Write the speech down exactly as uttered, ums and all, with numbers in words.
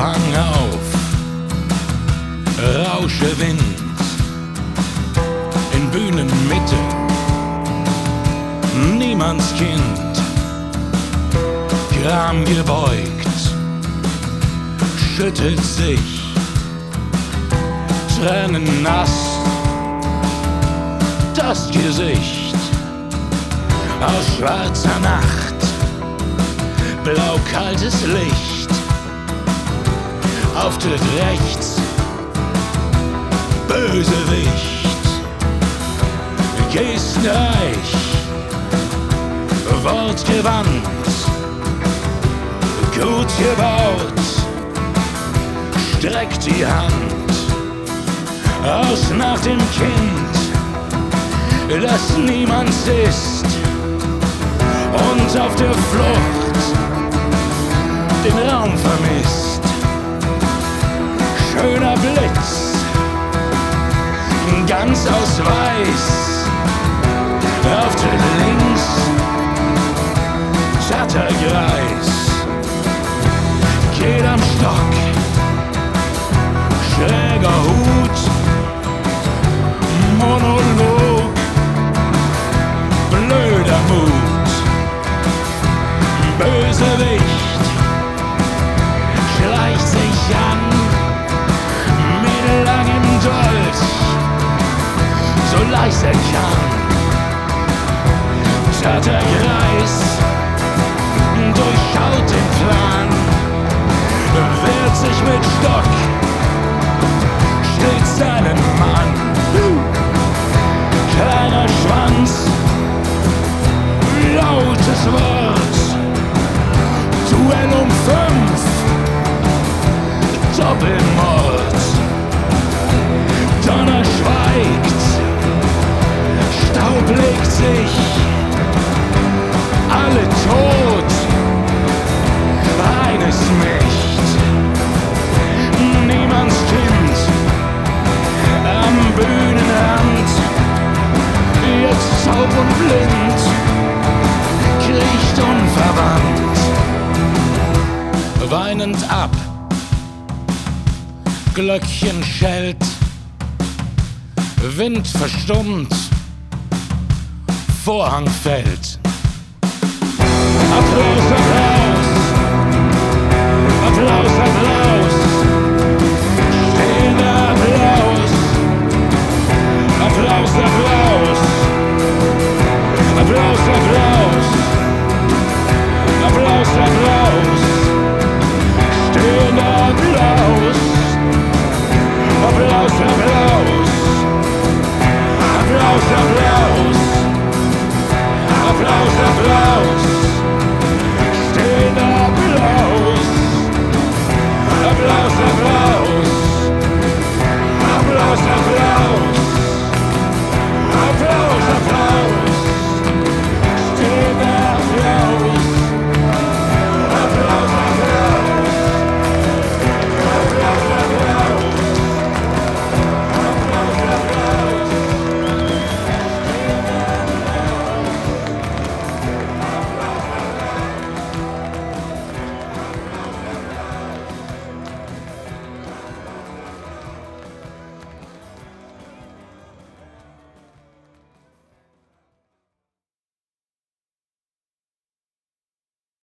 Vorhang auf, Rausche Wind, in Bühnenmitte, niemands Kind, Gram gebeugt, schüttelt sich, Tränen nass, das Gesicht aus schwarzer Nacht, blau-kaltes Licht, Auftritt rechts, Bösewicht, gestenreich, wortgewandt, gut gebaut, streckt die Hand aus nach dem Kind, das niemands ist, und auf der Flucht den Raum vermisst. Schöner Blitz, ganz aus Weiß, Auftritt links, Tattergreis, geht am Stock, schräger Hut, Monolog, blöder Mut, Bösewicht, schleicht sich an mit langem Dolch, so leicht er kann. Tattergreis durchschaut den Plan, wehrt sich mit Stock, steht seinen Mann. Kleiner Schwanz, lautes Wort, Duell um fünf, Doppelmord. Donner schweigt, Staub legt sich, alle tot, eines nicht, niemands Kind, am Bühnenrand, jetzt taub und blind, kriecht unverwandt, weinend ab, Glöckchen schellt, Wind verstummt, Vorhang fällt.